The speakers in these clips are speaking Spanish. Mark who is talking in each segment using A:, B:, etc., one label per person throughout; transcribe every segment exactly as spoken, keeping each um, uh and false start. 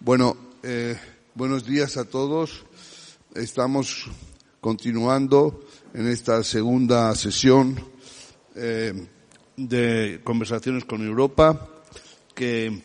A: Bueno, eh, buenos días a todos. Estamos continuando en esta segunda sesión eh, de Conversaciones con Europa, que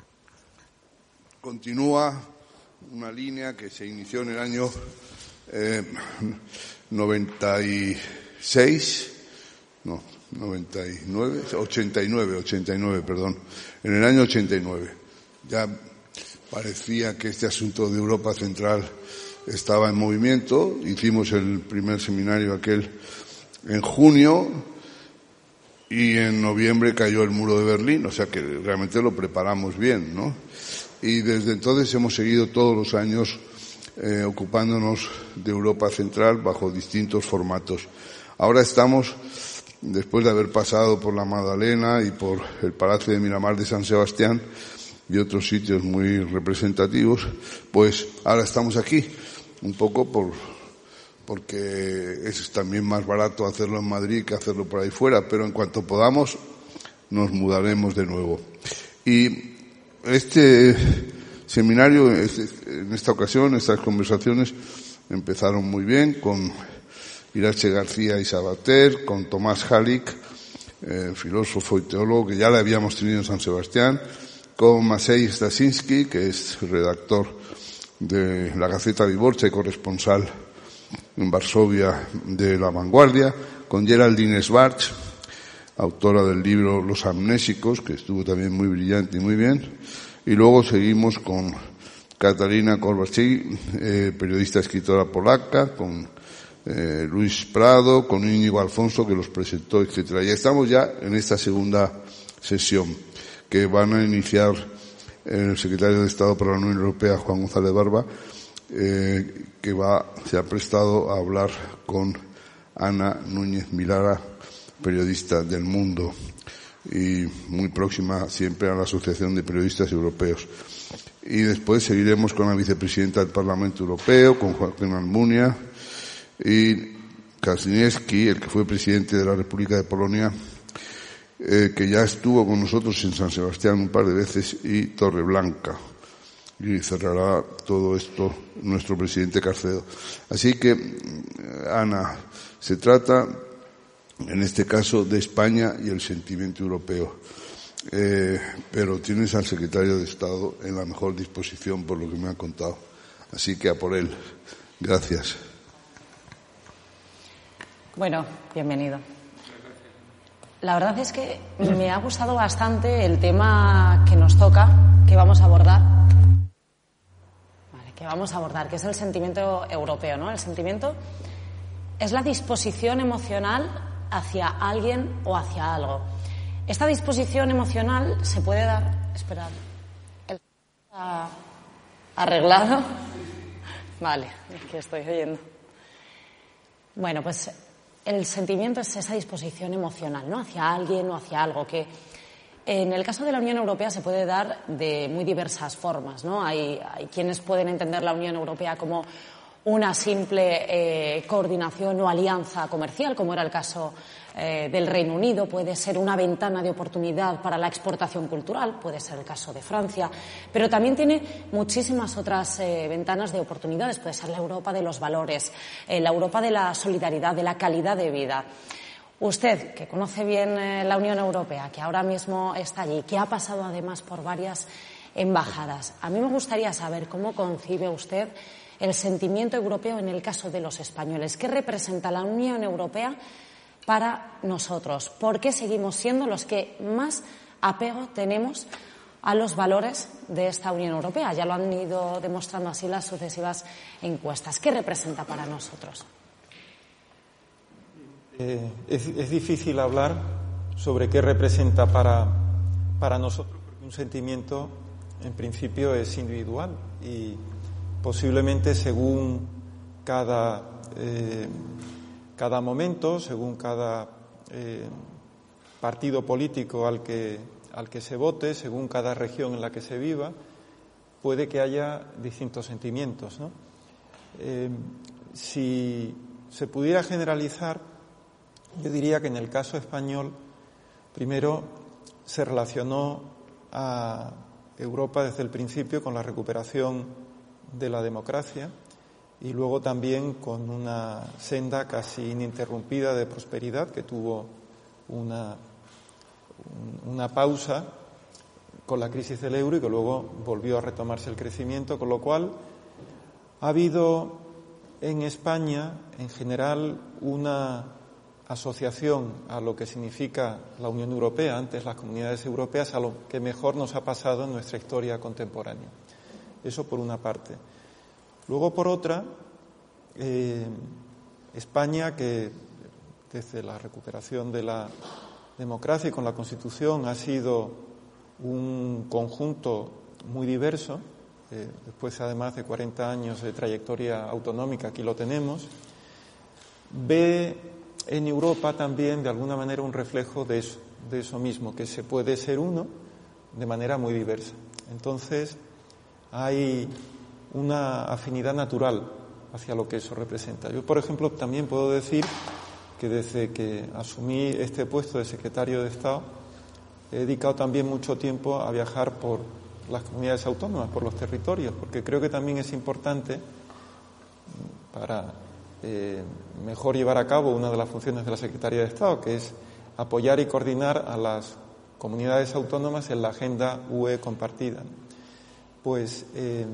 A: continúa una línea que se inició en el año eh, noventa y seis, no, noventa y nueve, ochenta y nueve, ochenta y nueve, perdón, en el año ochenta y nueve. Ya parecía que este asunto de Europa Central estaba en movimiento. Hicimos el primer seminario aquel en junio y en noviembre cayó el muro de Berlín, o sea que realmente lo preparamos bien, ¿no? Y desde entonces hemos seguido todos los años eh, ocupándonos de Europa Central bajo distintos formatos. Ahora estamos, después de haber pasado por la Magdalena y por el Palacio de Miramar de San Sebastián y otros sitios muy representativos, pues ahora estamos aquí, un poco por porque es también más barato hacerlo en Madrid que hacerlo por ahí fuera, pero en cuanto podamos nos mudaremos de nuevo. Y este seminario, en esta ocasión, estas conversaciones empezaron muy bien con Irache García y Sabater, con Tomás Halik, eh, filósofo y teólogo que ya le habíamos tenido en San Sebastián, con Maciej Stasiński, que es redactor de la Gaceta Wyborcza y corresponsal en Varsovia de La Vanguardia, con Geraldine Schwartz, autora del libro Los Amnésicos, que estuvo también muy brillante y muy bien, y luego seguimos con Katarina Kowalczyk, eh, periodista escritora polaca, con eh, Luis Prado, con Íñigo Alfonso, que los presentó, etcétera. Ya estamos ya en esta segunda sesión, que van a iniciar el secretario de Estado para la Unión Europea, Juan González Barba, eh, que va, se ha prestado a hablar con Ana Núñez Milara, periodista del Mundo y muy próxima siempre a la Asociación de Periodistas Europeos. Y después seguiremos con la vicepresidenta del Parlamento Europeo, con Joaquín Almunia, y Kaczyński, el que fue presidente de la República de Polonia, eh, que ya estuvo con nosotros en San Sebastián un par de veces, y Torreblanca. Y cerrará todo esto nuestro presidente Carcedo. Así que, Ana, se trata, en este caso, de España y el sentimiento europeo. Eh, pero tienes al secretario de Estado en la mejor disposición por lo que me ha contado. Así que a por él. Gracias.
B: Bueno, bienvenido. La verdad es que me ha gustado bastante el tema que nos toca, que vamos a abordar. Vale, que vamos a abordar, que es el sentimiento europeo, ¿no? El sentimiento es la disposición emocional hacia alguien o hacia algo. Esta disposición emocional se puede dar... Esperad. ¿El está arreglado? Vale, es que estoy oyendo. Bueno, pues el sentimiento es esa disposición emocional, ¿no? Hacia alguien o hacia algo, que en el caso de la Unión Europea se puede dar de muy diversas formas, ¿no? Hay, hay quienes pueden entender la Unión Europea como una simple eh, coordinación o alianza comercial, como era el caso eh, del Reino Unido. Puede ser una ventana de oportunidad para la exportación cultural, puede ser el caso de Francia, pero también tiene muchísimas otras eh, ventanas de oportunidades. Puede ser la Europa de los valores, eh, la Europa de la solidaridad, de la calidad de vida. Usted, que conoce bien eh, la Unión Europea, que ahora mismo está allí, que ha pasado además por varias embajadas, a mí me gustaría saber cómo concibe usted el sentimiento europeo en el caso de los españoles. ¿Qué representa la Unión Europea para nosotros? ¿Por qué seguimos siendo los que más apego tenemos a los valores de esta Unión Europea? Ya lo han ido demostrando así las sucesivas encuestas. ¿Qué representa para nosotros?
C: Eh, es, es difícil hablar sobre qué representa para, para nosotros, porque un sentimiento en principio es individual y posiblemente según cada, eh, cada momento, según cada eh, partido político al que, al que se vote, según cada región en la que se viva, puede que haya distintos sentimientos, ¿no? Eh, si se pudiera generalizar, yo diría que en el caso español, primero se relacionó a Europa desde el principio con la recuperación de la democracia y luego también con una senda casi ininterrumpida de prosperidad que tuvo una, una pausa con la crisis del euro y que luego volvió a retomarse el crecimiento, con lo cual ha habido en España en general una asociación a lo que significa la Unión Europea, antes las comunidades europeas, a lo que mejor nos ha pasado en nuestra historia contemporánea. Eso por una parte. Luego, por otra, eh, España, que desde la recuperación de la democracia y con la Constitución ha sido un conjunto muy diverso, eh, después además de cuarenta años de trayectoria autonómica, aquí lo tenemos, ve en Europa también de alguna manera un reflejo de eso, de eso mismo, que se puede ser uno de manera muy diversa. Entonces, hay una afinidad natural hacia lo que eso representa. Yo, por ejemplo, también puedo decir que desde que asumí este puesto de secretario de Estado he dedicado también mucho tiempo a viajar por las comunidades autónomas, por los territorios, porque creo que también es importante para eh, mejor llevar a cabo una de las funciones de la Secretaría de Estado, que es apoyar y coordinar a las comunidades autónomas en la agenda U E compartida. Pues eh,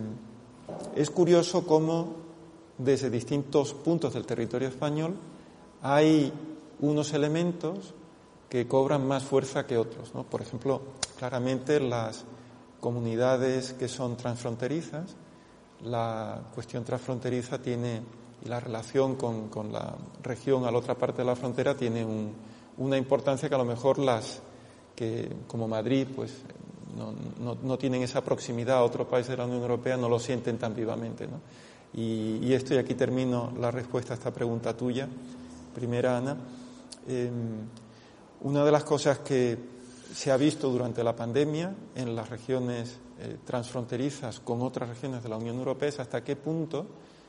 C: es curioso cómo desde distintos puntos del territorio español hay unos elementos que cobran más fuerza que otros, ¿no? Por ejemplo, claramente las comunidades que son transfronterizas, la cuestión transfronteriza tiene, y la relación con, con la región a la otra parte de la frontera tiene un, una importancia que a lo mejor las que, como Madrid, pues no, no, no tienen esa proximidad a otro país de la Unión Europea, no lo sienten tan vivamente, ¿no? Y, y esto, y aquí termino la respuesta a esta pregunta tuya, primera, Ana. Eh, una de las cosas que se ha visto durante la pandemia en las regiones eh, transfronterizas con otras regiones de la Unión Europea es hasta qué punto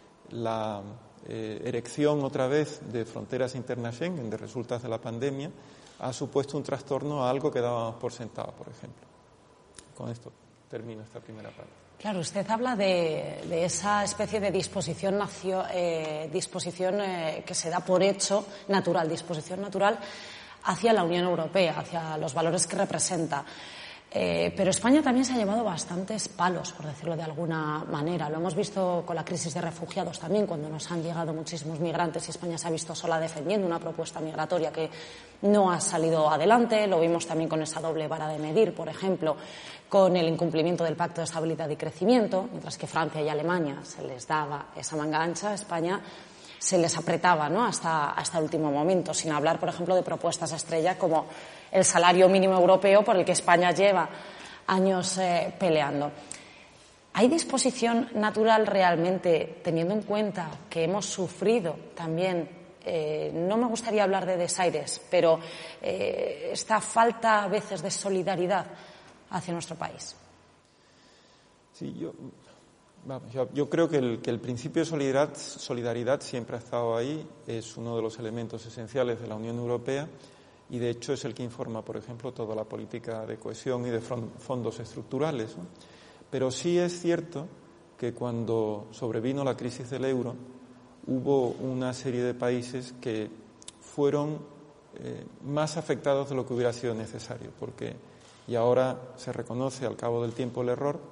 C: la eh, erección otra vez de fronteras internas Schengen de resultas de la pandemia ha supuesto un trastorno a algo que dábamos por sentado, por ejemplo. Con esto termino esta primera parte.
B: Claro, usted habla de, de esa especie de disposición, nacio, eh, disposición eh, que se da por hecho natural, disposición natural hacia la Unión Europea, hacia los valores que representa. Eh, pero España también se ha llevado bastantes palos, por decirlo de alguna manera. Lo hemos visto con la crisis de refugiados también, cuando nos han llegado muchísimos migrantes y España se ha visto sola defendiendo una propuesta migratoria que no ha salido adelante. Lo vimos también con esa doble vara de medir, por ejemplo, con el incumplimiento del Pacto de Estabilidad y Crecimiento, mientras que Francia y Alemania se les daba esa manga ancha, España se les apretaba, ¿no?, hasta, hasta el último momento, sin hablar, por ejemplo, de propuestas estrella como el salario mínimo europeo, por el que España lleva años eh, peleando. ¿Hay disposición natural realmente, teniendo en cuenta que hemos sufrido también, eh, no me gustaría hablar de desaires, pero eh, esta falta a veces de solidaridad hacia nuestro país?
C: Sí, yo... Vamos, yo, yo creo que el, que el principio de solidaridad, solidaridad siempre ha estado ahí, es uno de los elementos esenciales de la Unión Europea y de hecho es el que informa, por ejemplo, toda la política de cohesión y de fondos estructurales, ¿no? Pero sí es cierto que cuando sobrevino la crisis del euro hubo una serie de países que fueron eh, más afectados de lo que hubiera sido necesario, porque, y ahora se reconoce al cabo del tiempo el error,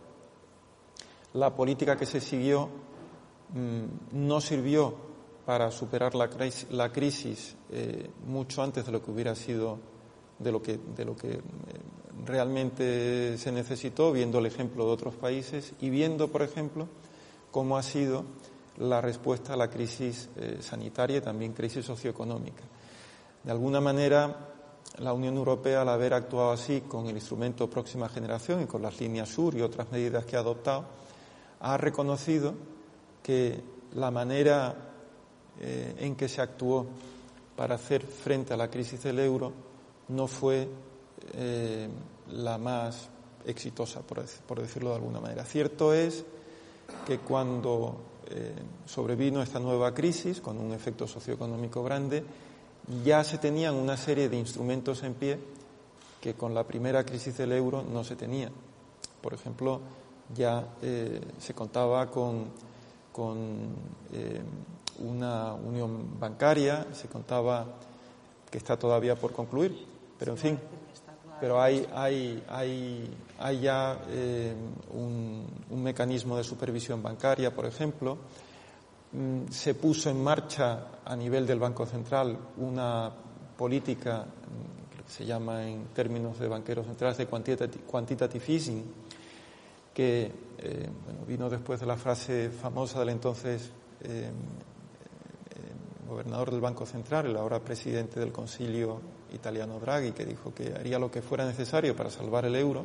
C: la política que se siguió mmm, no sirvió para superar la crisis, la crisis eh, mucho antes de lo que hubiera sido, de lo que, de lo que eh, realmente se necesitó, viendo el ejemplo de otros países y viendo, por ejemplo, cómo ha sido la respuesta a la crisis eh, sanitaria y también crisis socioeconómica. De alguna manera, la Unión Europea, al haber actuado así con el instrumento Próxima Generación y con las líneas Sur y otras medidas que ha adoptado, ha reconocido que la manera eh, en que se actuó para hacer frente a la crisis del euro no fue eh, la más exitosa, por, por decirlo de alguna manera. Cierto es que cuando eh, sobrevino esta nueva crisis, con un efecto socioeconómico grande, ya se tenían una serie de instrumentos en pie que con la primera crisis del euro no se tenían. Por ejemplo, ya eh, se contaba con, con eh, una unión bancaria, se contaba que está todavía por concluir, pero en fin, pero hay, hay, hay, hay ya eh, un, un mecanismo de supervisión bancaria, por ejemplo. Se puso en marcha a nivel del Banco Central una política que se llama en términos de banqueros centrales de quantitative, quantitative easing, que eh, bueno, vino después de la frase famosa del entonces eh, eh, gobernador del Banco Central, el ahora presidente del Concilio italiano Draghi, que dijo que haría lo que fuera necesario para salvar el euro.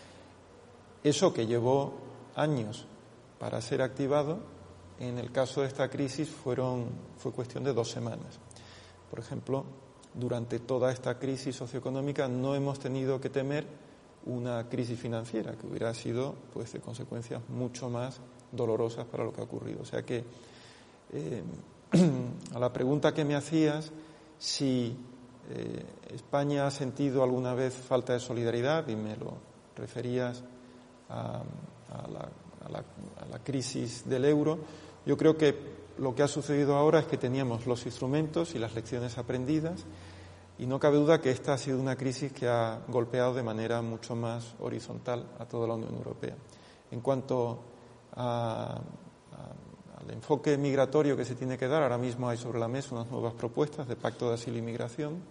C: Eso que llevó años para ser activado, en el caso de esta crisis fueron, fue cuestión de dos semanas. Por ejemplo, durante toda esta crisis socioeconómica no hemos tenido que temer una crisis financiera, que hubiera sido pues de consecuencias mucho más dolorosas para lo que ha ocurrido. O sea que eh, a la pregunta que me hacías, si eh, España ha sentido alguna vez falta de solidaridad, y me lo referías a, a, la, a, la, a la crisis del euro, yo creo que lo que ha sucedido ahora es que teníamos los instrumentos y las lecciones aprendidas, y no cabe duda que esta ha sido una crisis que ha golpeado de manera mucho más horizontal a toda la Unión Europea. En cuanto a, a, al enfoque migratorio que se tiene que dar, ahora mismo hay sobre la mesa unas nuevas propuestas de pacto de asilo y migración,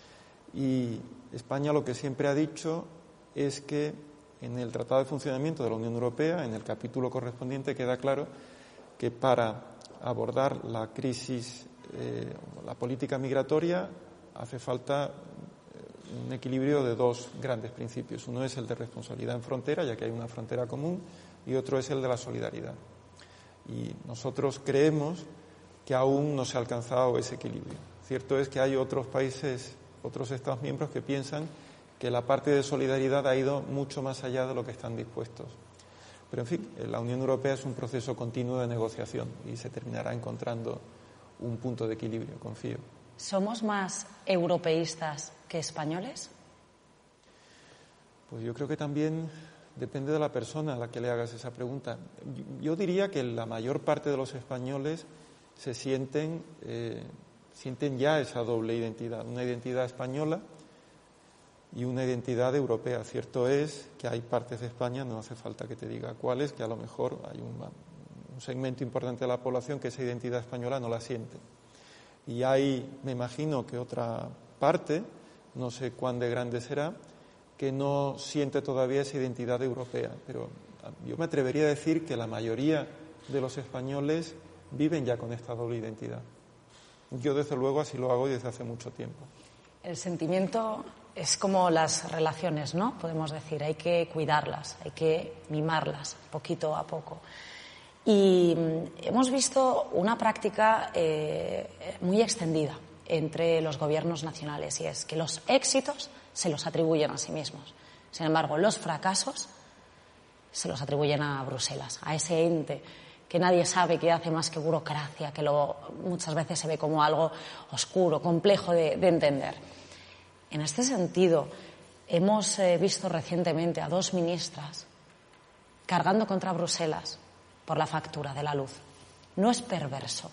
C: y España lo que siempre ha dicho es que en el Tratado de Funcionamiento de la Unión Europea, en el capítulo correspondiente, queda claro que para abordar la crisis, eh, la política migratoria, hace falta un equilibrio de dos grandes principios. Uno es el de responsabilidad en frontera, ya que hay una frontera común, y otro es el de la solidaridad. Y nosotros creemos que aún no se ha alcanzado ese equilibrio. Cierto es que hay otros países, otros Estados miembros que piensan que la parte de solidaridad ha ido mucho más allá de lo que están dispuestos. Pero, en fin, la Unión Europea es un proceso continuo de negociación y se terminará encontrando un punto de equilibrio, confío.
B: ¿Somos más europeístas que españoles?
C: Pues yo creo que también depende de la persona a la que le hagas esa pregunta. Yo diría que la mayor parte de los españoles se sienten, eh, sienten ya esa doble identidad, una identidad española y una identidad europea. Cierto es que hay partes de España, no hace falta que te diga cuáles, que a lo mejor hay un, un segmento importante de la población que esa identidad española no la siente. Y hay, me imagino que otra parte, no sé cuán de grande será, que no siente todavía esa identidad europea. Pero yo me atrevería a decir que la mayoría de los españoles viven ya con esta doble identidad. Yo, desde luego, así lo hago desde hace mucho tiempo.
B: El sentimiento es como las relaciones, ¿no? Podemos decir, hay que cuidarlas, hay que mimarlas poquito a poco. Y hemos visto una práctica eh, muy extendida entre los gobiernos nacionales, y es que los éxitos se los atribuyen a sí mismos. Sin embargo, los fracasos se los atribuyen a Bruselas, a ese ente que nadie sabe qué hace más que burocracia, que lo, muchas veces se ve como algo oscuro, complejo de, de entender. En este sentido, hemos eh, visto recientemente a dos ministras cargando contra Bruselas por la factura de la luz. ¿No es perverso?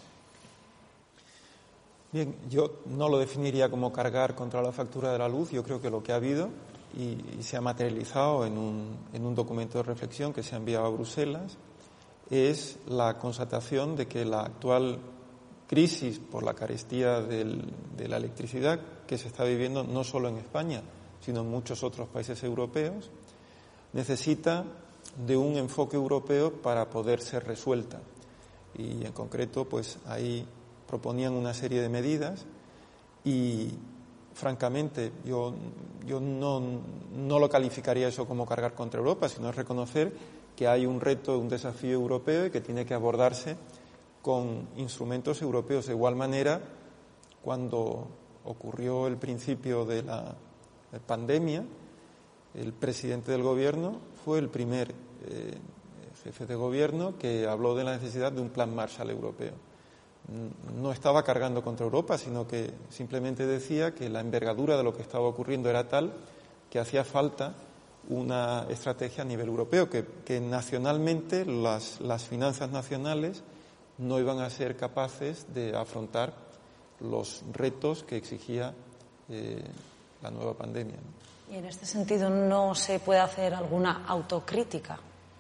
C: Bien, yo no lo definiría como cargar contra la factura de la luz. Yo creo que lo que ha habido y, y se ha materializado en un, en un documento de reflexión que se ha enviado a Bruselas es la constatación de que la actual crisis por la carestía del, de la electricidad que se está viviendo no solo en España, sino en muchos otros países europeos, necesita de un enfoque europeo para poder ser resuelta. Y en concreto, pues ahí proponían una serie de medidas y, francamente, yo, yo no, no lo calificaría eso como cargar contra Europa, sino reconocer que hay un reto, un desafío europeo y que tiene que abordarse con instrumentos europeos. De igual manera, cuando ocurrió el principio de la pandemia, el presidente del gobierno fue el primer eh, jefe de gobierno que habló de la necesidad de un plan Marshall europeo. No estaba cargando contra Europa, sino que simplemente decía que la envergadura de lo que estaba ocurriendo era tal que hacía falta una estrategia a nivel europeo, que, que nacionalmente las, las finanzas nacionales no iban a ser capaces de afrontar los retos que exigía eh, la nueva pandemia, ¿no?
B: Y en este sentido, ¿no se puede hacer alguna autocrítica?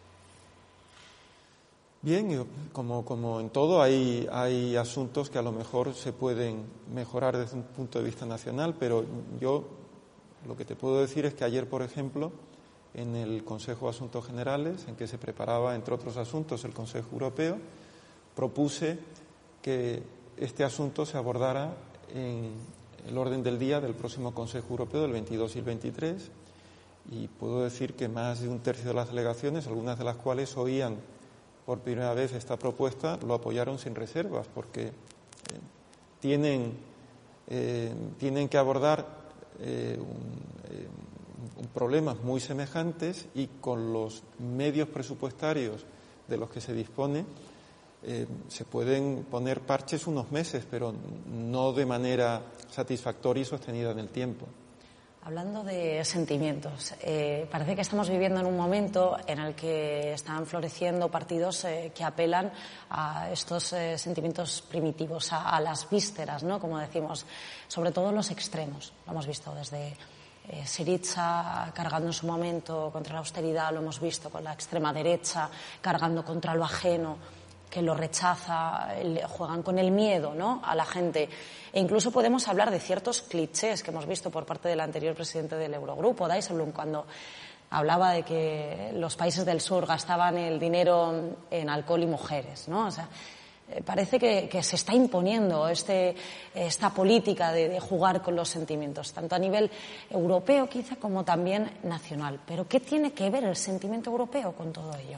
C: Bien, como, como en todo, hay, hay asuntos que a lo mejor se pueden mejorar desde un punto de vista nacional, pero yo lo que te puedo decir es que ayer, por ejemplo, en el Consejo de Asuntos Generales, en que se preparaba, entre otros asuntos, el Consejo Europeo, propuse que este asunto se abordara en el orden del día del próximo Consejo Europeo del veintidós y el veintitrés, y puedo decir que más de un tercio de las delegaciones, algunas de las cuales oían por primera vez esta propuesta, lo apoyaron sin reservas, porque eh, tienen, eh, tienen que abordar eh, un, eh, un problemas muy semejantes y con los medios presupuestarios de los que se dispone eh, se pueden poner parches unos meses, pero no de manera satisfactoria y sostenida en el tiempo.
B: Hablando de sentimientos, eh, parece que estamos viviendo en un momento en el que están floreciendo partidos eh, que apelan a estos eh, sentimientos primitivos, a, a las vísceras, ¿no? Como decimos, sobre todo los extremos. Lo hemos visto desde eh, Syriza cargando en su momento contra la austeridad, lo hemos visto con la extrema derecha cargando contra lo ajeno, que lo rechaza, el, juegan con el miedo, ¿no?, a la gente. E incluso podemos hablar de ciertos clichés que hemos visto por parte del anterior presidente del Eurogrupo, Dijsselbloem, cuando hablaba de que los países del sur gastaban el dinero en alcohol y mujeres, ¿no? O sea, eh, parece que, que se está imponiendo este, esta política de, de jugar con los sentimientos, tanto a nivel europeo quizá como también nacional. Pero ¿qué tiene que ver el sentimiento europeo con todo ello?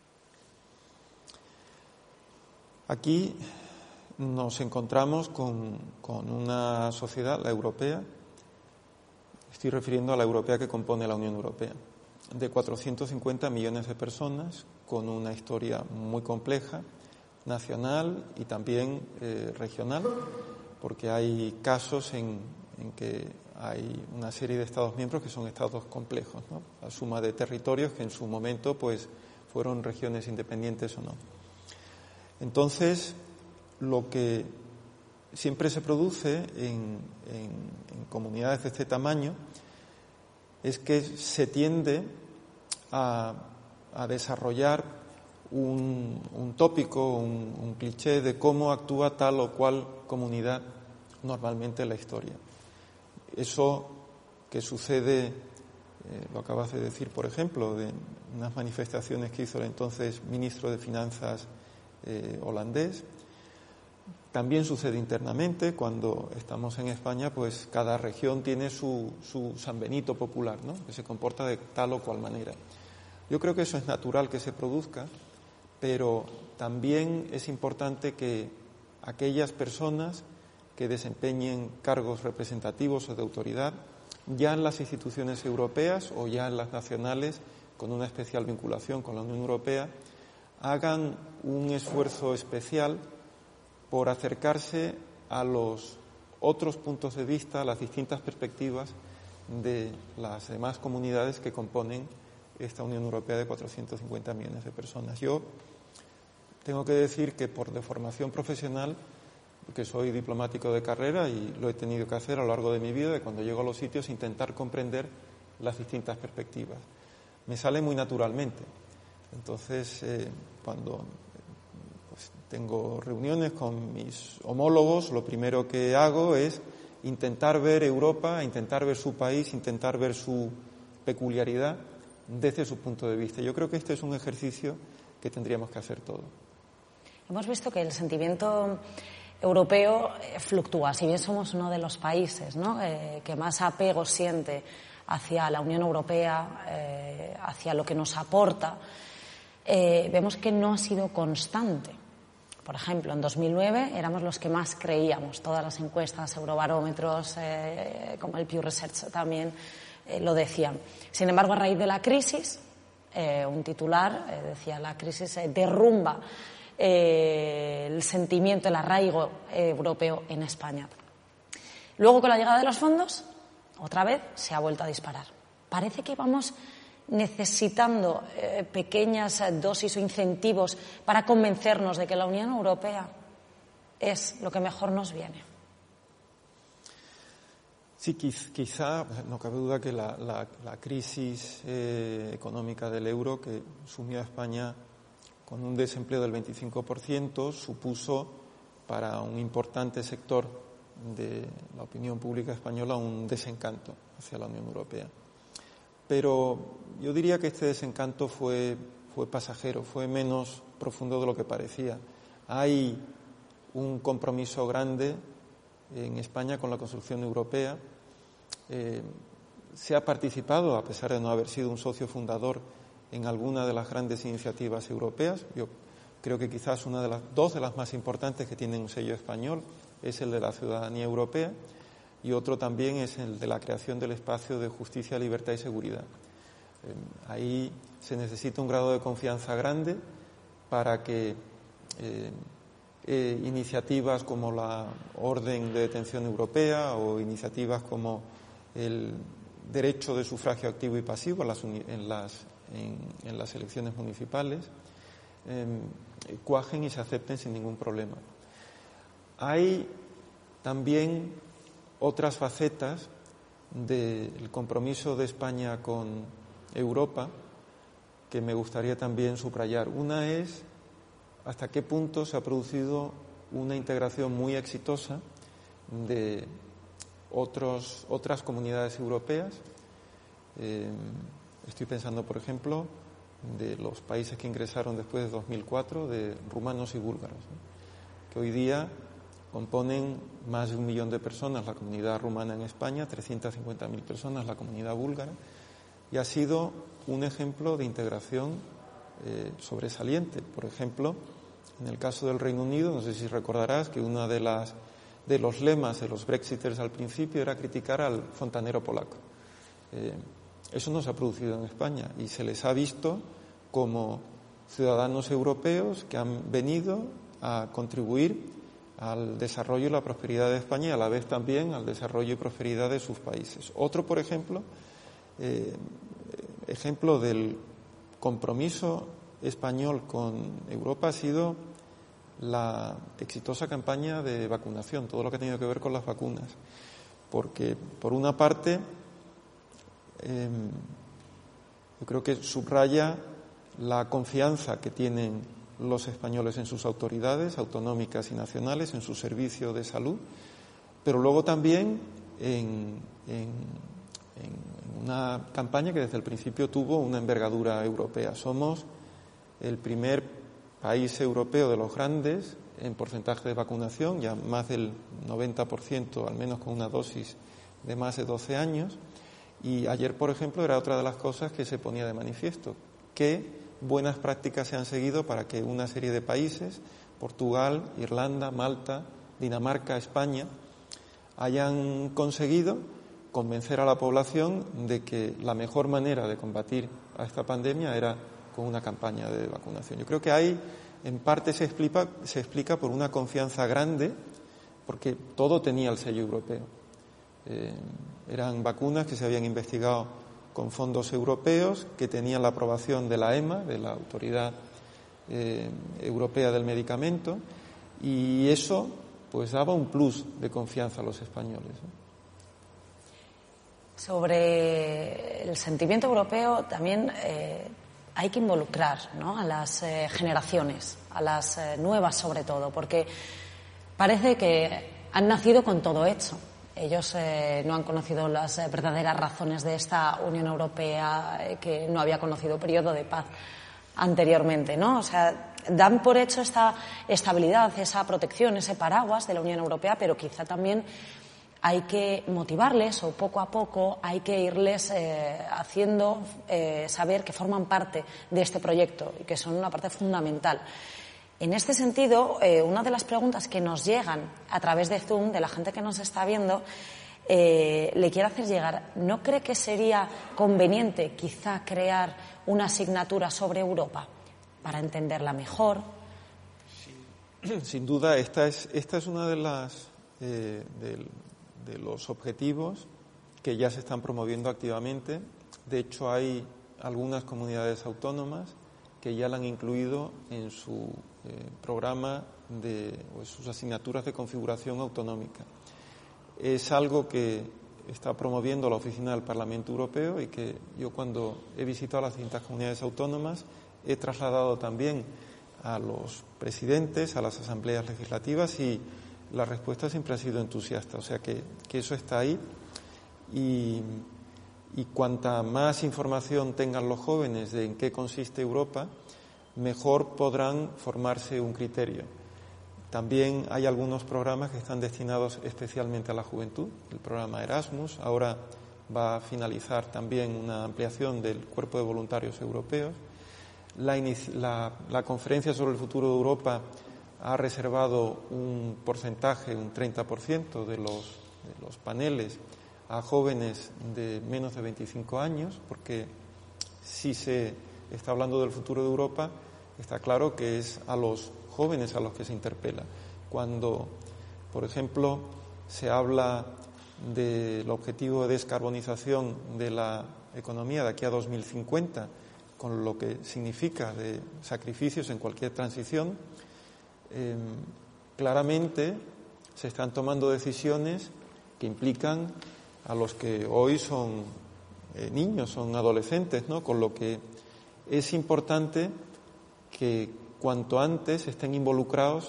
C: Aquí nos encontramos con, con una sociedad, la europea, estoy refiriendo a la europea que compone la Unión Europea, de cuatrocientos cincuenta millones de personas, con una historia muy compleja, nacional y también eh, regional, porque hay casos en, en que hay una serie de Estados miembros que son estados complejos, ¿no? La suma de territorios que en su momento pues fueron regiones independientes o no. Entonces, lo que siempre se produce en, en, en comunidades de este tamaño es que se tiende a, a desarrollar un, un tópico, un, un cliché de cómo actúa tal o cual comunidad normalmente en la historia. Eso que sucede, eh, lo acabas de decir, por ejemplo, de unas manifestaciones que hizo el entonces ministro de Finanzas Eh, holandés. También sucede internamente cuando estamos en España, pues cada región tiene su, su San Benito popular, ¿no?, que se comporta de tal o cual manera. Yo creo que eso es natural que se produzca, pero también es importante que aquellas personas que desempeñen cargos representativos o de autoridad, ya en las instituciones europeas o ya en las nacionales, con una especial vinculación con la Unión Europea, hagan un esfuerzo especial por acercarse a los otros puntos de vista, a las distintas perspectivas de las demás comunidades que componen esta Unión Europea de cuatrocientos cincuenta millones de personas. Yo tengo que decir que por deformación profesional, porque soy diplomático de carrera y lo he tenido que hacer a lo largo de mi vida, de cuando llego a los sitios, intentar comprender las distintas perspectivas. Me sale muy naturalmente. Entonces, eh, cuando pues, tengo reuniones con mis homólogos, lo primero que hago es intentar ver Europa, intentar ver su país, intentar ver su peculiaridad desde su punto de vista. Yo creo que este es un ejercicio que tendríamos que hacer todos.
B: Hemos visto que el sentimiento europeo fluctúa, si bien somos uno de los países, ¿no?, eh, que más apego siente hacia la Unión Europea, eh, hacia lo que nos aporta. Eh, vemos que no ha sido constante. Por ejemplo, en dos mil nueve éramos los que más creíamos, todas las encuestas, eurobarómetros, eh, como el Pew Research también eh, lo decían. Sin embargo, a raíz de la crisis, eh, un titular eh, decía, la crisis eh, derrumba eh, el sentimiento, el arraigo eh, europeo en España. Luego, con la llegada de los fondos, otra vez se ha vuelto a disparar. Parece que vamos necesitando eh, pequeñas dosis o incentivos para convencernos de que la Unión Europea es lo que mejor nos viene?
C: Sí, quizá, no cabe duda que la, la, la crisis eh, económica del euro, que sumió a España con un desempleo del veinticinco por ciento, supuso para un importante sector de la opinión pública española un desencanto hacia la Unión Europea. Pero yo diría que este desencanto fue, fue pasajero, fue menos profundo de lo que parecía. Hay un compromiso grande en España con la construcción europea. Eh, se ha participado, a pesar de no haber sido un socio fundador, en alguna de las grandes iniciativas europeas. Yo creo que quizás una de las dos de las más importantes que tienen un sello español es el de la ciudadanía europea, y otro también es el de la creación del espacio de justicia, libertad y seguridad. Eh, ahí se necesita un grado de confianza grande para que eh, eh, iniciativas como la Orden de Detención Europea o iniciativas como el derecho de sufragio activo y pasivo en las, en las, en, en las elecciones municipales eh, cuajen y se acepten sin ningún problema. Hay también otras facetas del compromiso de España con Europa que me gustaría también subrayar. Una es hasta qué punto se ha producido una integración muy exitosa de otros, otras comunidades europeas. Eh, estoy pensando, por ejemplo, de los países que ingresaron después de dos mil cuatro, de rumanos y búlgaros, ¿no?, que hoy día componen más de un millón de personas la comunidad rumana en España, trescientas cincuenta mil personas la comunidad búlgara, y ha sido un ejemplo de integración eh, sobresaliente. Por ejemplo, en el caso del Reino Unido, no sé si recordarás que uno de, las, de los lemas de los brexiters al principio era criticar al fontanero polaco. Eh, eso no se ha producido en España y se les ha visto como ciudadanos europeos que han venido a contribuir al desarrollo y la prosperidad de España y a la vez también al desarrollo y prosperidad de sus países. Otro, por ejemplo, eh, ejemplo del compromiso español con Europa ha sido la exitosa campaña de vacunación, todo lo que ha tenido que ver con las vacunas, porque por una parte eh, yo creo que subraya la confianza que tienen los españoles en sus autoridades autonómicas y nacionales, en su servicio de salud, pero luego también en, en, en una campaña que desde el principio tuvo una envergadura europea. Somos el primer país europeo de los grandes en porcentaje de vacunación, ya más del noventa por ciento, al menos con una dosis de más de doce años, y ayer, por ejemplo, era otra de las cosas que se ponía de manifiesto, que buenas prácticas se han seguido para que una serie de países, Portugal, Irlanda, Malta, Dinamarca, España, hayan conseguido convencer a la población de que la mejor manera de combatir a esta pandemia era con una campaña de vacunación. Yo creo que ahí, en parte, se explica, se explica por una confianza grande, porque todo tenía el sello europeo. Eh, eran vacunas que se habían investigado con fondos europeos, que tenían la aprobación de la E M A, de la Autoridad eh, Europea del Medicamento, y eso pues daba un plus de confianza a los españoles, ¿no?
B: Sobre el sentimiento europeo también eh, hay que involucrar, ¿no?, a las eh, generaciones, a las eh, nuevas sobre todo, porque parece que han nacido con todo hecho. Ellos eh, no han conocido las eh, verdaderas razones de esta Unión Europea, eh, que no había conocido periodo de paz anteriormente, ¿no? O sea, dan por hecho esta estabilidad, esa protección, ese paraguas de la Unión Europea, pero quizá también hay que motivarles, o poco a poco hay que irles eh, haciendo eh, saber que forman parte de este proyecto y que son una parte fundamental. En este sentido, eh, una de las preguntas que nos llegan a través de Zoom, de la gente que nos está viendo, eh, le quiero hacer llegar, ¿no cree que sería conveniente quizá crear una asignatura sobre Europa para entenderla mejor?
C: Sin, sin duda, esta es, esta es una de las eh, de, de los objetivos que ya se están promoviendo activamente. De hecho, hay algunas comunidades autónomas que ya la han incluido en su eh, programa de, o en sus asignaturas de configuración autonómica. Es algo que está promoviendo la Oficina del Parlamento Europeo y que yo, cuando he visitado las distintas comunidades autónomas, he trasladado también a los presidentes, a las asambleas legislativas, y la respuesta siempre ha sido entusiasta. O sea que, que eso está ahí, y, y cuanta más información tengan los jóvenes de en qué consiste Europa, mejor podrán formarse un criterio. También hay algunos programas que están destinados especialmente a la juventud. El programa Erasmus ahora va a finalizar también una ampliación del cuerpo de voluntarios europeos. La, la, la conferencia sobre el futuro de Europa ha reservado un porcentaje, un treinta por ciento de los, de los paneles a jóvenes de menos de veinticinco años, porque si se está hablando del futuro de Europa, está claro que es a los jóvenes a los que se interpela. Cuando, por ejemplo, se habla del objetivo de descarbonización de la economía de aquí a dos mil cincuenta, con lo que significa de sacrificios en cualquier transición, eh, claramente se están tomando decisiones que implican a los que hoy son eh, niños, son adolescentes, ¿no? Con lo que es importante que cuanto antes estén involucrados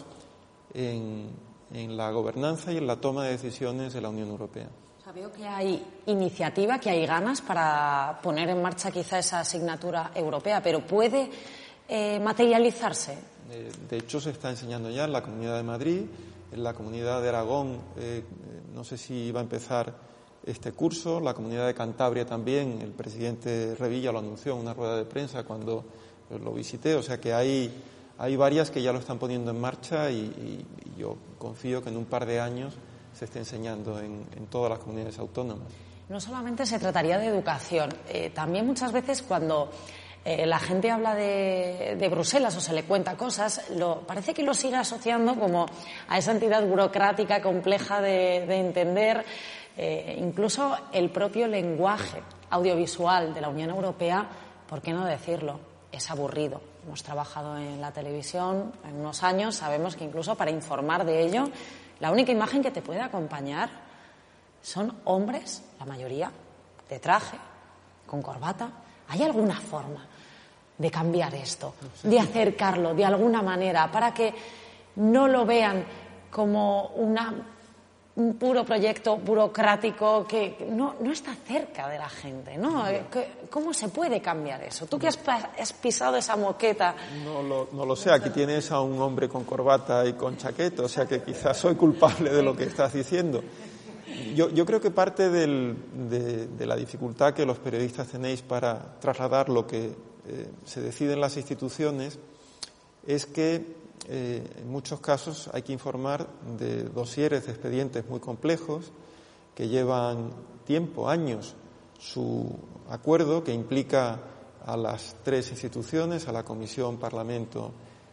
C: en, en la gobernanza y en la toma de decisiones de la Unión Europea.
B: O sea, veo que hay iniciativa, que hay ganas para poner en marcha quizá esa asignatura europea, pero ¿puede eh, materializarse?
C: De, de hecho, se está enseñando ya en la Comunidad de Madrid, en la Comunidad de Aragón, eh, no sé si va a empezar este curso, la Comunidad de Cantabria también, el presidente Revilla lo anunció en una rueda de prensa cuando lo visité, o sea que hay... Hay varias que ya lo están poniendo en marcha, y, y, y yo confío que en un par de años se esté enseñando en, en todas las comunidades autónomas.
B: No solamente se trataría de educación, eh, también muchas veces cuando eh, la gente habla de, de Bruselas o se le cuenta cosas, lo, parece que lo sigue asociando como a esa entidad burocrática compleja de, de entender. Eh, incluso el propio lenguaje audiovisual de la Unión Europea, ¿por qué no decirlo?, es aburrido. Hemos trabajado en la televisión en unos años, sabemos que incluso para informar de ello, la única imagen que te puede acompañar son hombres, la mayoría, de traje, con corbata. ¿Hay alguna forma de cambiar esto, de acercarlo de alguna manera para que no lo vean como una, un puro proyecto burocrático que no, no está cerca de la gente, ¿no? ¿Cómo se puede cambiar eso? Tú que has, has pisado esa moqueta.
C: No lo, no lo sé, aquí tienes a un hombre con corbata y con chaqueta, o sea que quizás soy culpable de lo que estás diciendo. Yo, yo creo que parte del, de, de la dificultad que los periodistas tenéis para trasladar lo que eh, se decide en las instituciones es que Eh, en muchos casos hay que informar de dosieres de expedientes muy complejos que llevan tiempo, años, su acuerdo, que implica a las tres instituciones, a la Comisión, Parlamento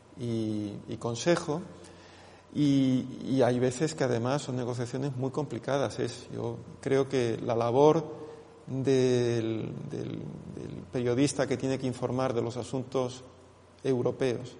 C: y, y Consejo, y, y hay veces que además son negociaciones muy complicadas. Es, yo creo que la labor del, del, del periodista que tiene que informar de los asuntos europeos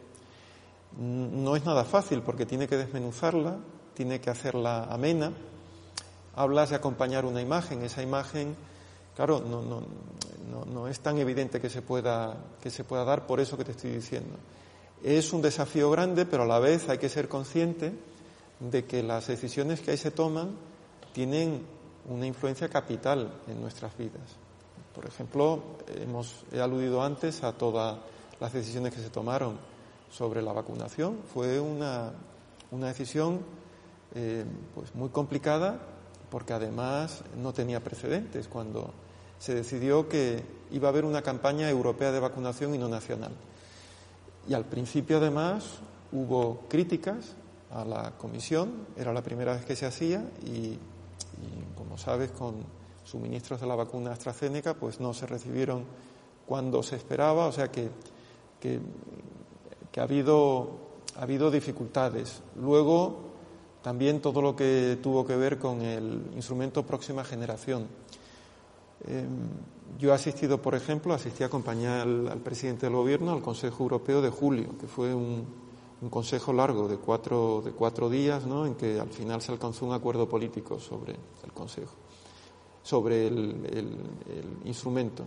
C: no es nada fácil, porque tiene que desmenuzarla, tiene que hacerla amena. Hablas de acompañar una imagen, esa imagen, claro, no, no, no, no es tan evidente que se pueda, que se pueda dar por eso que te estoy diciendo. Es un desafío grande, pero a la vez hay que ser consciente de que las decisiones que ahí se toman tienen una influencia capital en nuestras vidas. Por ejemplo, hemos he aludido antes a todas las decisiones que se tomaron sobre la vacunación. Fue una, una decisión eh, pues muy complicada, porque además no tenía precedentes cuando se decidió que iba a haber una campaña europea de vacunación y no nacional. Y al principio además hubo críticas a la Comisión, era la primera vez que se hacía y, y como sabes, con suministros de la vacuna AstraZeneca pues no se recibieron cuando se esperaba, o sea que, que que ha habido, ha habido dificultades. Luego, también todo lo que tuvo que ver con el instrumento Próxima Generación. Eh, yo he asistido, por ejemplo, asistí a acompañar al, al presidente del Gobierno al Consejo Europeo de julio, que fue un, un consejo largo de cuatro, de cuatro días, ¿no?, en que al final se alcanzó un acuerdo político sobre el Consejo, sobre el, el, el instrumento.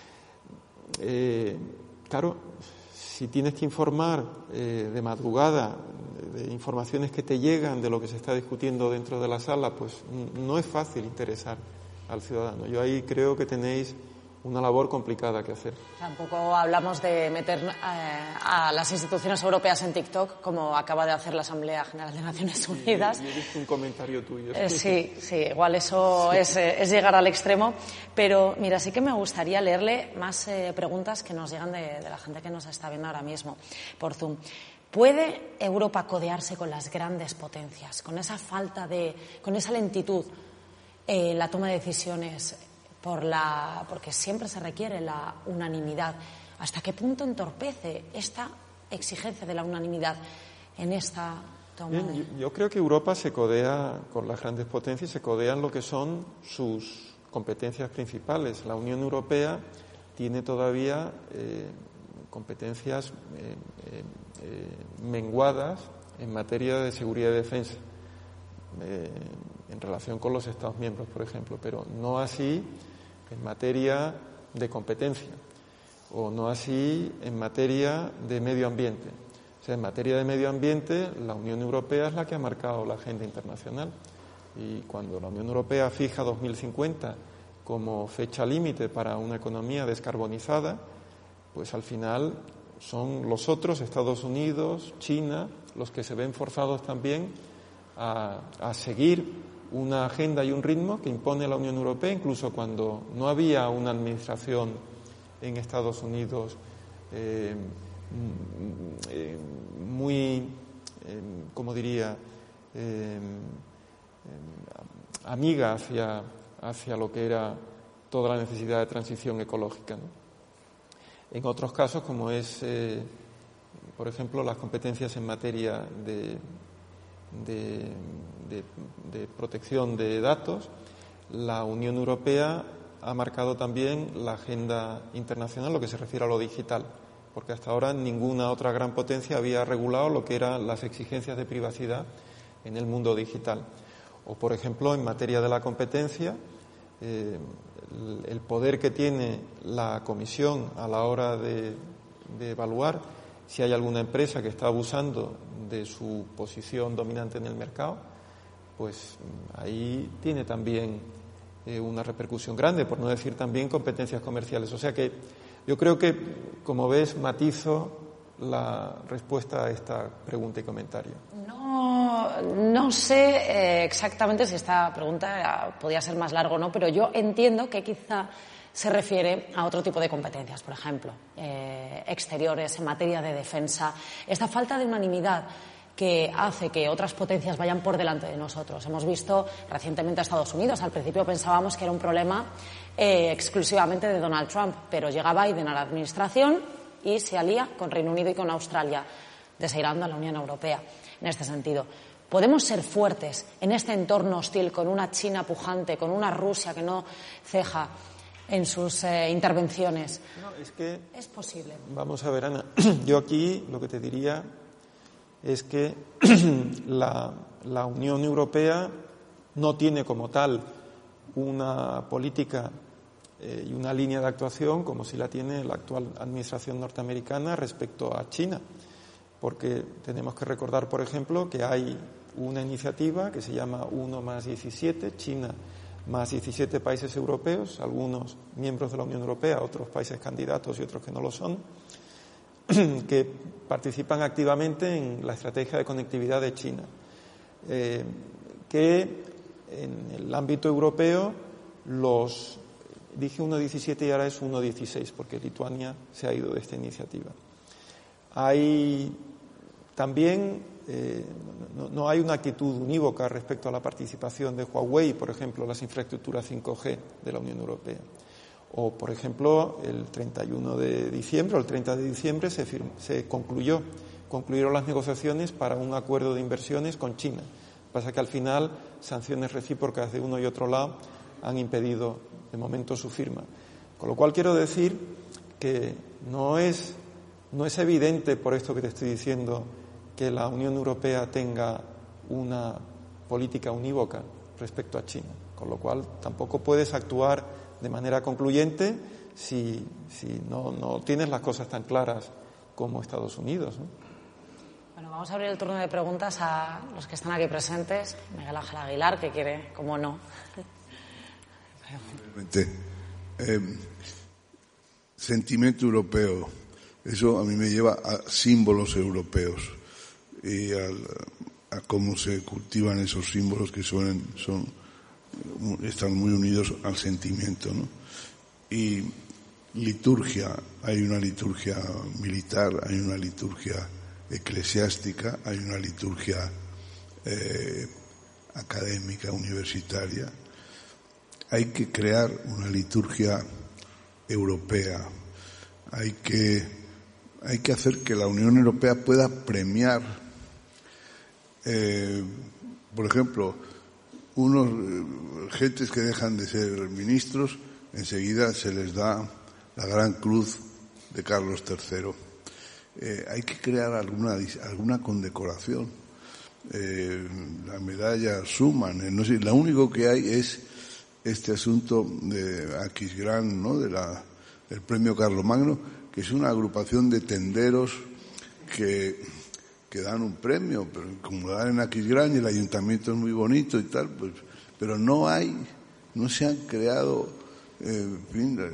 C: Eh, claro, si tienes que informar eh, de madrugada de, de informaciones que te llegan de lo que se está discutiendo dentro de la sala, pues no es fácil interesar al ciudadano. Yo ahí creo que tenéis una labor complicada que hacer.
B: Tampoco hablamos de meter eh, a las instituciones europeas en TikTok, como acaba de hacer la Asamblea General de Naciones Unidas.
C: Sí, he visto un comentario tuyo.
B: Eh, sí, sí, igual eso sí. es, eh, es llegar al extremo. Pero mira, sí que me gustaría leerle más eh, preguntas que nos llegan de, de la gente que nos está viendo ahora mismo por Zoom. ¿Puede Europa codearse con las grandes potencias, con esa falta de, con esa lentitud en eh, la toma de decisiones? Por la, porque siempre se requiere la unanimidad. ¿Hasta qué punto entorpece esta exigencia de la unanimidad en esta toma de...
C: Yo, yo creo que Europa se codea con las grandes potencias, se codea en lo que son sus competencias principales. La Unión Europea tiene todavía eh, competencias eh, eh, eh, menguadas en materia de seguridad y defensa, eh, en relación con los Estados miembros, por ejemplo, pero no así en materia de competencia, o no así en materia de medio ambiente. O sea, en materia de medio ambiente, la Unión Europea es la que ha marcado la agenda internacional. Y cuando la Unión Europea fija dos mil cincuenta como fecha límite para una economía descarbonizada, pues al final son los otros, Estados Unidos, China, los que se ven forzados también a, a seguir una agenda y un ritmo que impone la Unión Europea, incluso cuando no había una administración en Estados Unidos eh, eh, muy, eh, como diría, eh, eh, amiga hacia, hacia lo que era toda la necesidad de transición ecológica, ¿no? En otros casos, como es, eh, por ejemplo, las competencias en materia de De, de, de protección de datos, la Unión Europea ha marcado también la agenda internacional, lo que se refiere a lo digital, porque hasta ahora ninguna otra gran potencia había regulado lo que eran las exigencias de privacidad en el mundo digital. O, por ejemplo, en materia de la competencia, eh, el, el poder que tiene la Comisión a la hora de, de evaluar si hay alguna empresa que está abusando de su posición dominante en el mercado, pues ahí tiene también eh, una repercusión grande, por no decir también competencias comerciales. O sea que yo creo que, como ves, matizo la respuesta a esta pregunta y comentario.
B: No, no sé eh, exactamente si esta pregunta podía ser más larga o no, pero yo entiendo que quizá se refiere a otro tipo de competencias, por ejemplo, eh, exteriores, en materia de defensa. Esta falta de unanimidad que hace que otras potencias vayan por delante de nosotros. Hemos visto recientemente a Estados Unidos. Al principio pensábamos que era un problema eh, exclusivamente de Donald Trump, pero llega Biden a la administración y se alía con Reino Unido y con Australia, desairando a la Unión Europea. En este sentido, ¿podemos ser fuertes en este entorno hostil con una China pujante, con una Rusia que no ceja en sus eh, intervenciones?
C: No, es que
B: es posible.
C: Vamos a ver, Ana, yo aquí lo que te diría es que la, la Unión Europea no tiene como tal una política eh, y una línea de actuación como si la tiene la actual administración norteamericana respecto a China, porque tenemos que recordar, por ejemplo, que hay una iniciativa que se llama uno más diecisiete, China más diecisiete países europeos, algunos miembros de la Unión Europea, otros países candidatos y otros que no lo son, que participan activamente en la estrategia de conectividad de China, eh, que en el ámbito europeo los, dije uno diecisiete y ahora es uno dieciséis, porque Lituania se ha ido de esta iniciativa. Hay también, eh, no, no hay una actitud unívoca respecto a la participación de Huawei, por ejemplo, en las infraestructuras cinco G de la Unión Europea. O, por ejemplo, el treinta y uno de diciembre o el treinta de diciembre se, firmó, se concluyó, concluyeron las negociaciones para un acuerdo de inversiones con China. Pasa que al final sanciones recíprocas de uno y otro lado han impedido de momento su firma. Con lo cual quiero decir que no es, no es evidente, por esto que te estoy diciendo, que la Unión Europea tenga una política unívoca respecto a China. Con lo cual tampoco puedes actuar de manera concluyente si, si no, no tienes las cosas tan claras como Estados Unidos, ¿no?
B: Bueno, vamos a abrir el turno de preguntas a los que están aquí presentes. Miguel Ángel Aguilar, que quiere, cómo no.
A: Eh, sentimiento europeo, eso a mí me lleva a símbolos europeos y al, a cómo se cultivan esos símbolos que son, son están muy unidos al sentimiento, ¿no? Y liturgia, hay una liturgia militar, hay una liturgia eclesiástica, hay una liturgia eh, académica, universitaria. Hay que crear una liturgia europea, hay que, hay que hacer que la Unión Europea pueda premiar, eh, por ejemplo, unos eh, gentes que dejan de ser ministros, enseguida se les da la Gran Cruz de Carlos tercero. Eh, hay que crear alguna, alguna condecoración. Eh, la medalla Schumann, eh, no sé, lo único que hay es este asunto de Aquisgrán, ¿no? De la, del premio Carlomagno, que es una agrupación de tenderos que, que dan un premio, pero como lo dan en Aquisgrán y el ayuntamiento es muy bonito y tal, pues, pero no hay, no se han creado, eh, en fin, la,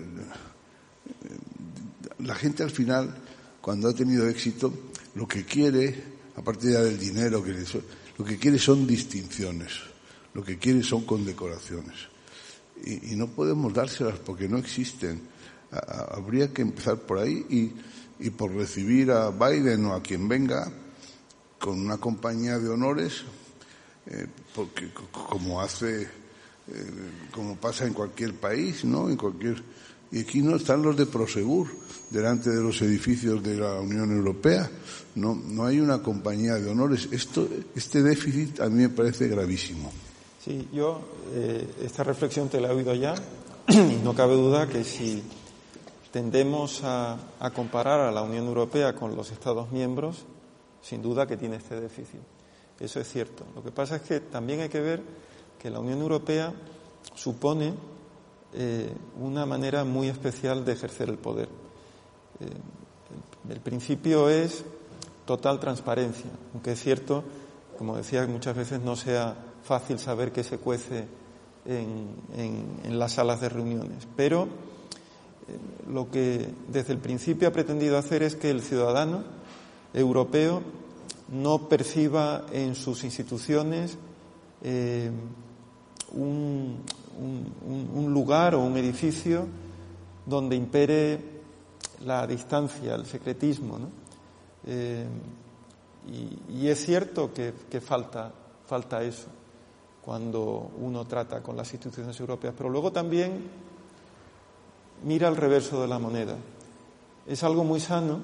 A: la gente al final, cuando ha tenido éxito, lo que quiere, aparte ya del dinero que les, lo que quiere son distinciones, lo que quiere son condecoraciones. Y, y no podemos dárselas porque no existen. A, a, habría que empezar por ahí y, y por recibir a Biden o a quien venga con una compañía de honores, eh, porque como hace, eh, como pasa en cualquier país, ¿no? En cualquier, y aquí no están los de Prosegur delante de los edificios de la Unión Europea. No, no hay una compañía de honores. Esto, este déficit a mí me parece gravísimo.
C: Sí, yo eh, esta reflexión te la he oído ya y no cabe duda que si tendemos a, a comparar a la Unión Europea con los Estados miembros, sin duda que tiene este déficit. Eso es cierto. Lo que pasa es que también hay que ver que la Unión Europea supone eh, una manera muy especial de ejercer el poder. Eh, el, el principio es total transparencia, aunque es cierto, como decía, que muchas veces no sea fácil saber qué se cuece en, en, en las salas de reuniones. Pero eh, lo que desde el principio ha pretendido hacer es que el ciudadano europeo no perciba en sus instituciones eh, un, un, un lugar o un edificio donde impere la distancia, el secretismo, ¿no? Eh, y, y es cierto que, que falta, falta eso cuando uno trata con las instituciones europeas, pero luego también mira el reverso de la moneda. Es algo muy sano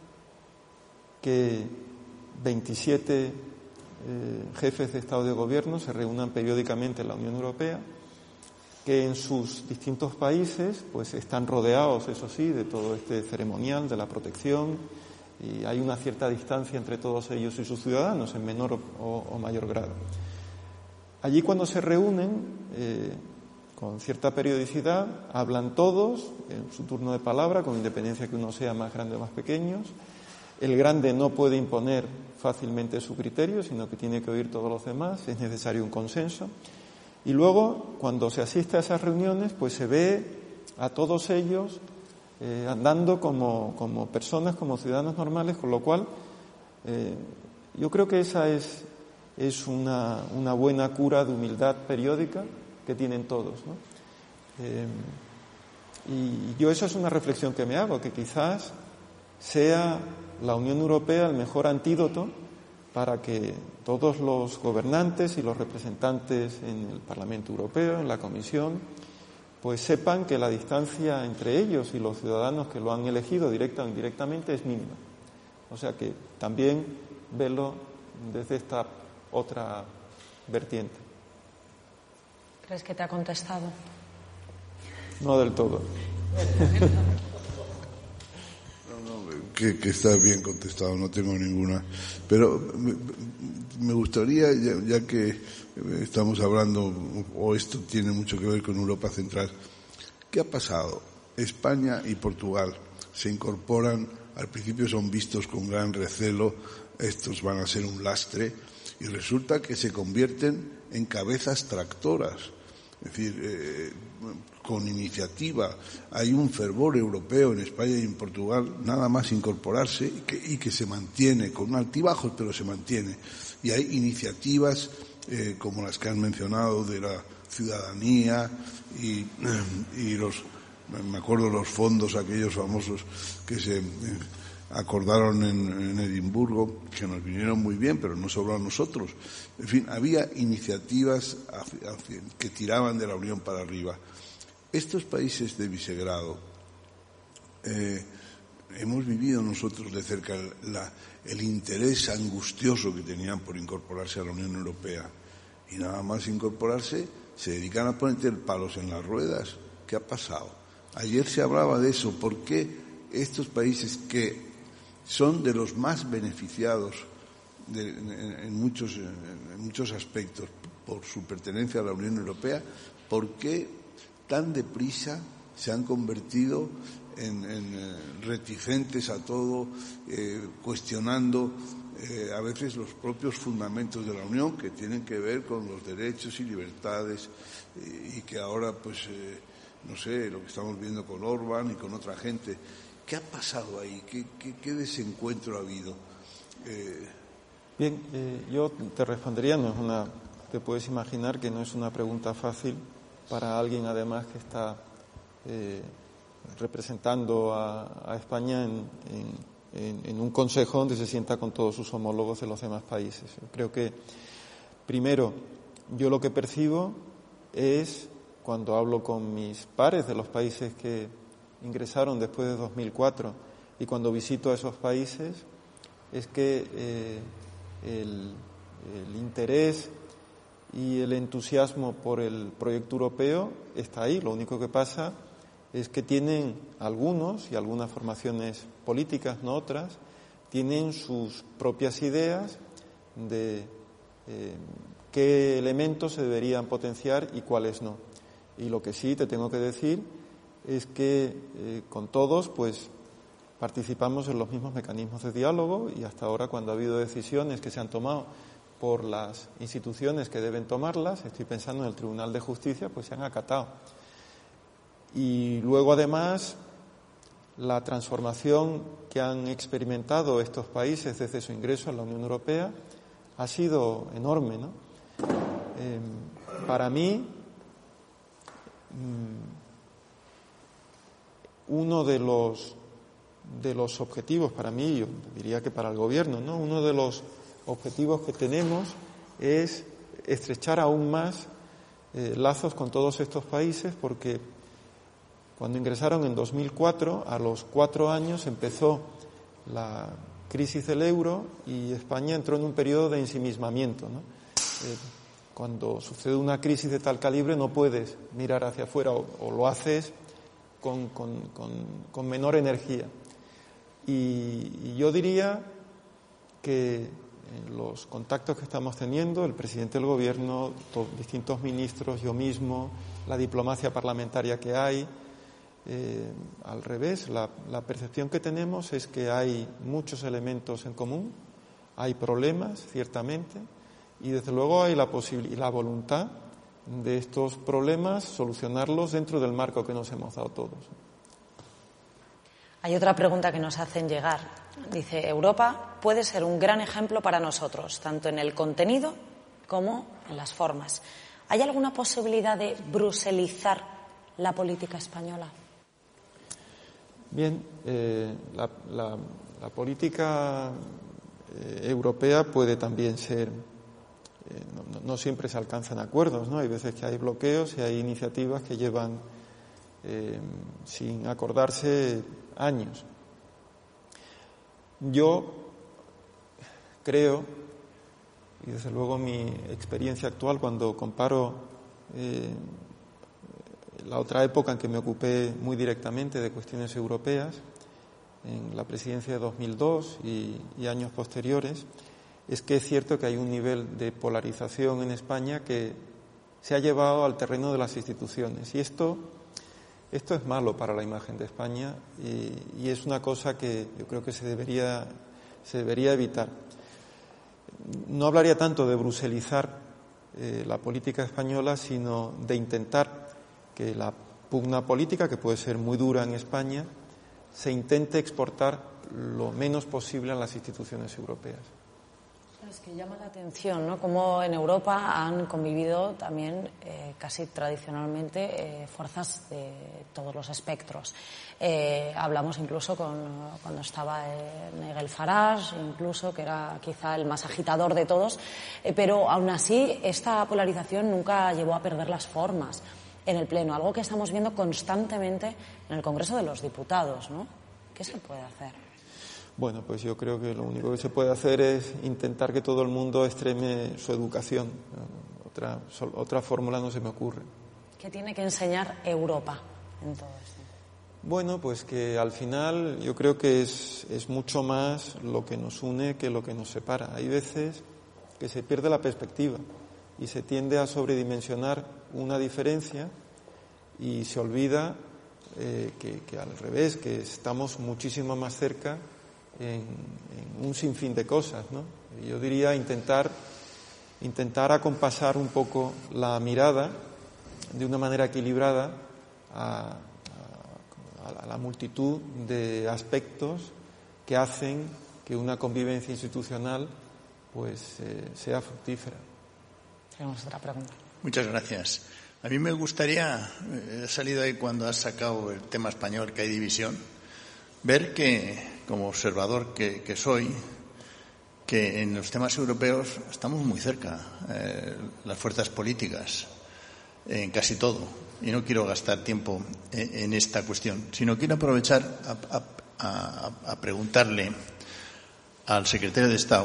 C: que veintisiete eh, jefes de Estado y de Gobierno se reúnan periódicamente en la Unión Europea, que en sus distintos países pues están rodeados, eso sí, de todo este ceremonial de la protección, y hay una cierta distancia entre todos ellos y sus ciudadanos, en menor o, o mayor grado. Allí, cuando se reúnen, eh, con cierta periodicidad, hablan todos en su turno de palabra, con independencia que uno sea más grande o más pequeño. El grande no puede imponer fácilmente su criterio, sino que tiene que oír todos los demás, es necesario un consenso. Y luego, cuando se asiste a esas reuniones, pues se ve a todos ellos eh, andando como, como personas, como ciudadanos normales, con lo cual eh, yo creo que esa es, es una, una buena cura de humildad periódica que tienen todos, ¿no? Eh, y yo eso es una reflexión que me hago, que quizás sea la Unión Europea el mejor antídoto para que todos los gobernantes y los representantes en el Parlamento Europeo, en la Comisión, pues sepan que la distancia entre ellos y los ciudadanos que lo han elegido directa o indirectamente es mínima. O sea que también verlo desde esta otra vertiente.
B: ¿Crees que te ha contestado?
C: No del todo.
A: No, no, que, que está bien contestado, no tengo ninguna. Pero me, me gustaría, ya, ya que estamos hablando, o esto tiene mucho que ver con Europa Central, ¿qué ha pasado? España y Portugal se incorporan, al principio son vistos con gran recelo, estos van a ser un lastre, y resulta que se convierten en cabezas tractoras. Es decir, eh, con iniciativa, hay un fervor europeo en España y en Portugal, nada más incorporarse, y que, y que se mantiene, con altibajos, pero se mantiene. Y hay iniciativas eh, como las que han mencionado de la ciudadanía y, y los, me acuerdo los fondos aquellos famosos que se eh, acordaron en, en Edimburgo, que nos vinieron muy bien, pero no solo a nosotros. En fin, había iniciativas hacia, hacia, que tiraban de la Unión para arriba. Estos países de Visegrado, eh, hemos vivido nosotros de cerca la, el interés angustioso que tenían por incorporarse a la Unión Europea. Y nada más incorporarse, se dedican a poner palos en las ruedas. ¿Qué ha pasado? Ayer se hablaba de eso. ¿Por qué estos países que son de los más beneficiados de, en, en, muchos, en muchos aspectos por su pertenencia a la Unión Europea, por qué tan deprisa se han convertido en, en eh, reticentes a todo, eh, cuestionando eh, a veces los propios fundamentos de la Unión, que tienen que ver con los derechos y libertades, eh, y que ahora, pues, eh, no sé, lo que estamos viendo con Orbán y con otra gente. ¿Qué ha pasado ahí? ¿Qué, qué, qué desencuentro ha habido? Eh...
C: Bien, eh, yo te respondería, no es una, te puedes imaginar que no es una pregunta fácil para alguien además que está eh, representando a, a España en, en, en un consejo donde se sienta con todos sus homólogos de los demás países. Yo creo que, primero, yo lo que percibo es, cuando hablo con mis pares de los países que ingresaron después de dos mil cuatro y cuando visito a esos países, es que eh, el, el interés y el entusiasmo por el proyecto europeo está ahí. Lo único que pasa es que tienen algunos, y algunas formaciones políticas, no otras, tienen sus propias ideas de eh, qué elementos se deberían potenciar y cuáles no. Y lo que sí te tengo que decir es que eh, con todos pues participamos en los mismos mecanismos de diálogo, y hasta ahora, cuando ha habido decisiones que se han tomado por las instituciones que deben tomarlas, estoy pensando en el Tribunal de Justicia, pues se han acatado. Y luego, además, la transformación que han experimentado estos países desde su ingreso a la Unión Europea ha sido enorme, ¿no? Eh, para mí, uno de los de los objetivos, para mí, yo diría que para el gobierno, ¿no? Uno de los objetivos que tenemos es estrechar aún más eh, lazos con todos estos países, porque cuando ingresaron en dos mil cuatro, a los cuatro años empezó la crisis del euro y España entró en un periodo de ensimismamiento, ¿no? Eh, cuando sucede una crisis de tal calibre no puedes mirar hacia afuera, o, o lo haces con, con, con, con menor energía. Y, y yo diría que en los contactos que estamos teniendo, el presidente del gobierno, to, distintos ministros, yo mismo, la diplomacia parlamentaria que hay, eh, al revés, la, la percepción que tenemos es que hay muchos elementos en común, hay problemas, ciertamente, y desde luego hay la posibilidad y la voluntad de estos problemas solucionarlos dentro del marco que nos hemos dado todos.
B: Hay otra pregunta que nos hacen llegar. Dice, Europa puede ser un gran ejemplo para nosotros, tanto en el contenido como en las formas. ¿Hay alguna posibilidad de bruselizar la política española?
C: Bien, eh, la, la, la política eh, europea puede también ser, eh, no, no siempre se alcanzan acuerdos, ¿no? Hay veces que hay bloqueos y hay iniciativas que llevan eh, sin acordarse años. Yo creo, y desde luego mi experiencia actual cuando comparo eh, la otra época en que me ocupé muy directamente de cuestiones europeas, en la presidencia de dos mil dos y, y años posteriores, es que es cierto que hay un nivel de polarización en España que se ha llevado al terreno de las instituciones. Y esto, esto es malo para la imagen de España y, y es una cosa que yo creo que se debería, se debería evitar. No hablaría tanto de bruselizar eh, la política española, sino de intentar que la pugna política, que puede ser muy dura en España, se intente exportar lo menos posible a las instituciones europeas.
B: Es que llama la atención, ¿no?, cómo en Europa han convivido también eh, casi tradicionalmente eh, fuerzas de todos los espectros. Eh, hablamos incluso con, cuando estaba eh, Nigel Farage, incluso, que era quizá el más agitador de todos, eh, pero aún así esta polarización nunca llevó a perder las formas en el Pleno, algo que estamos viendo constantemente en el Congreso de los Diputados, ¿no? ¿Qué se puede hacer?
C: Bueno, pues yo creo que lo único que se puede hacer es intentar que todo el mundo extreme su educación. Otra, otra fórmula no se me ocurre.
B: ¿Qué tiene que enseñar Europa en todo esto?
C: Bueno, pues que al final yo creo que es, es mucho más lo que nos une que lo que nos separa. Hay veces que se pierde la perspectiva y se tiende a sobredimensionar una diferencia y se olvida eh, que, que al revés, que estamos muchísimo más cerca en, en un sinfín de cosas, ¿no? Yo diría intentar, intentar acompasar un poco la mirada de una manera equilibrada a, a, a la multitud de aspectos que hacen que una convivencia institucional pues eh, sea fructífera.
B: Tenemos otra pregunta.
D: Muchas gracias. A mí me gustaría, he salido ahí cuando has sacado el tema español, que hay división, ver que, como observador que, que soy, que en los temas europeos estamos muy cerca, eh, las fuerzas políticas, en casi todo. Y no quiero gastar tiempo en, en esta cuestión, sino quiero aprovechar a, a, a, a preguntarle al secretario de Estado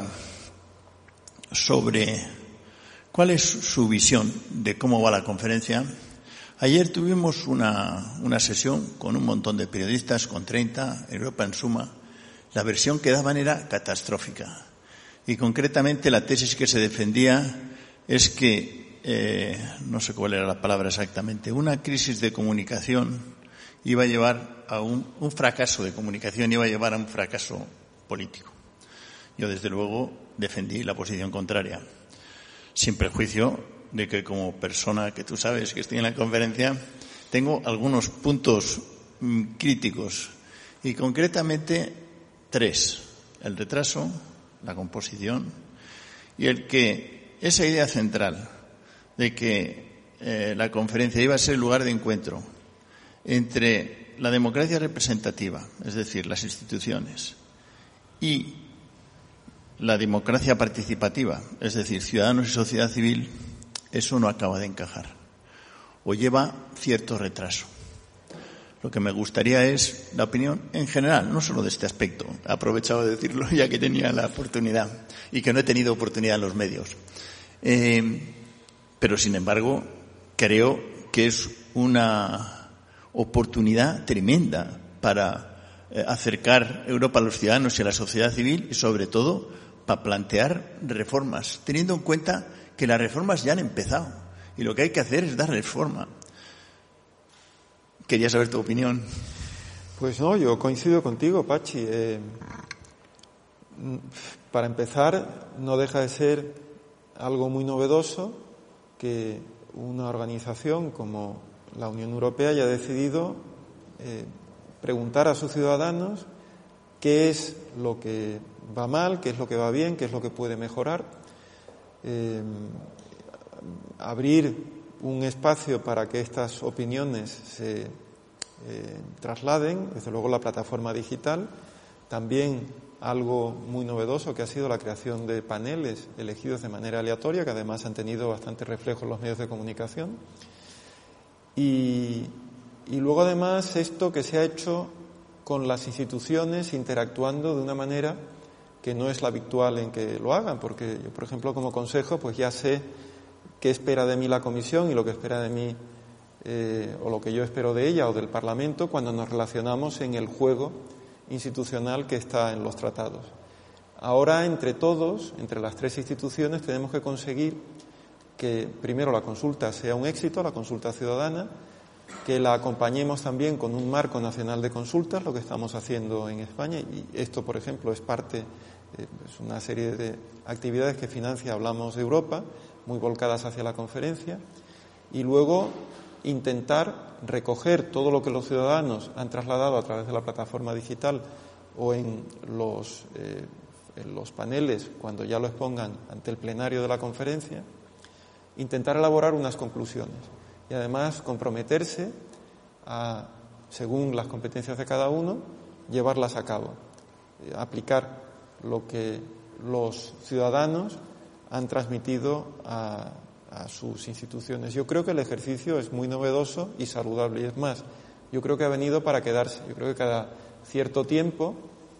D: sobre cuál es su visión de cómo va la conferencia. Ayer tuvimos una, una sesión con un montón de periodistas, con treinta, Europa en suma. La versión que daban era catastrófica. Y concretamente la tesis que se defendía es que, eh, no sé cuál era la palabra exactamente, una crisis de comunicación iba a llevar a un, un fracaso de comunicación, iba a llevar a un fracaso político. Yo, desde luego, defendí la posición contraria, sin prejuicio de que, como persona que tú sabes que estoy en la conferencia, tengo algunos puntos mm, críticos y concretamente tres: el retraso, la composición y el que esa idea central de que eh, la conferencia iba a ser el lugar de encuentro entre la democracia representativa, es decir, las instituciones, y la democracia participativa, es decir, ciudadanos y sociedad civil, eso no acaba de encajar o lleva cierto retraso. Lo que me gustaría es la opinión en general, no solo de este aspecto. He aprovechado de decirlo ya que tenía la oportunidad y que no he tenido oportunidad en los medios. Eh, pero, sin embargo, creo que es una oportunidad tremenda para eh, acercar Europa a los ciudadanos y a la sociedad civil y, sobre todo, para plantear reformas, teniendo en cuenta que las reformas ya han empezado y lo que hay que hacer es darles forma. Quería saber tu opinión.
C: Pues no, yo coincido contigo, Pachi. Eh, para empezar, no deja de ser algo muy novedoso que una organización como la Unión Europea haya decidido eh, preguntar a sus ciudadanos qué es lo que va mal, qué es lo que va bien, qué es lo que puede mejorar. Eh, abrir un espacio para que estas opiniones se eh, trasladen, desde luego la plataforma digital, también algo muy novedoso que ha sido la creación de paneles elegidos de manera aleatoria, que además han tenido bastante reflejo en los medios de comunicación. Y, y luego además esto que se ha hecho con las instituciones interactuando de una manera que no es la habitual en que lo hagan, porque yo, por ejemplo, como consejo, pues ya sé qué espera de mí la Comisión y lo que espera de mí eh, o lo que yo espero de ella o del Parlamento cuando nos relacionamos en el juego institucional que está en los tratados. Ahora, entre todos, entre las tres instituciones, tenemos que conseguir que, primero, la consulta sea un éxito, la consulta ciudadana, que la acompañemos también con un marco nacional de consultas, lo que estamos haciendo en España, y esto, por ejemplo, es parte, eh, es una serie de actividades que financia Hablamos de Europa, muy volcadas hacia la conferencia, y luego intentar recoger todo lo que los ciudadanos han trasladado a través de la plataforma digital o en los, eh, en los paneles, cuando ya lo expongan ante el plenario de la conferencia, intentar elaborar unas conclusiones. Y además comprometerse a, según las competencias de cada uno, llevarlas a cabo, eh, aplicar lo que los ciudadanos han transmitido a, a sus instituciones. Yo creo que el ejercicio es muy novedoso y saludable, y es más, yo creo que ha venido para quedarse. Yo creo que cada cierto tiempo,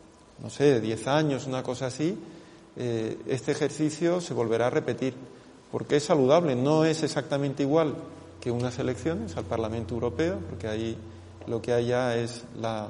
C: no sé, diez años, una cosa así, eh, este ejercicio se volverá a repetir, porque es saludable, no es exactamente igual que unas elecciones al Parlamento Europeo, porque ahí lo que hay ya es la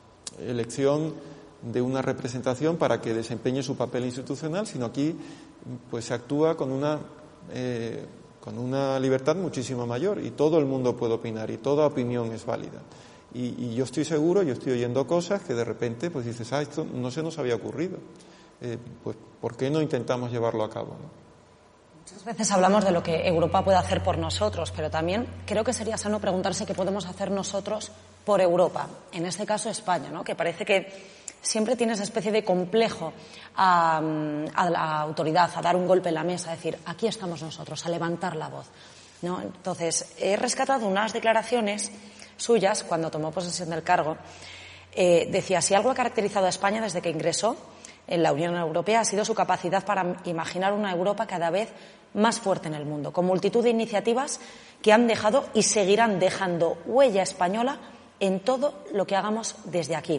C: elección de una representación para que desempeñe su papel institucional, sino aquí pues se actúa con una eh, con una libertad muchísimo mayor y todo el mundo puede opinar y toda opinión es válida. Y, y yo estoy seguro, yo estoy oyendo cosas que de repente pues dices, ah, esto no se nos había ocurrido. Eh, pues ¿por qué no intentamos llevarlo a cabo, ¿no?
B: Muchas veces hablamos de lo que Europa puede hacer por nosotros, pero también creo que sería sano preguntarse qué podemos hacer nosotros por Europa, en este caso España, ¿no? Que parece que siempre tiene esa especie de complejo a, a la autoridad, a dar un golpe en la mesa, a decir, aquí estamos nosotros, a levantar la voz, ¿no? Entonces, he rescatado unas declaraciones suyas cuando tomó posesión del cargo. Eh, decía, si algo ha caracterizado a España desde que ingresó en la Unión Europea ha sido su capacidad para imaginar una Europa cada vez más fuerte en el mundo, con multitud de iniciativas que han dejado y seguirán dejando huella española en todo lo que hagamos desde aquí.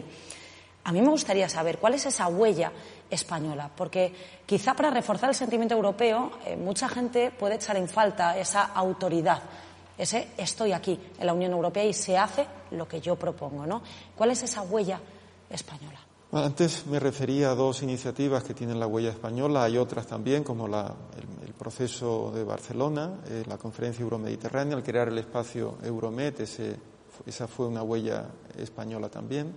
B: A mí me gustaría saber cuál es esa huella española, porque quizá para reforzar el sentimiento europeo eh, mucha gente puede echar en falta esa autoridad, ese estoy aquí en la Unión Europea y se hace lo que yo propongo, ¿no? ¿Cuál es esa huella española?
C: Bueno, antes me refería a dos iniciativas que tienen la huella española, hay otras también, como la, el, el proceso de Barcelona, eh, la conferencia euromediterránea, al crear el espacio Euromed, ese, esa fue una huella española también.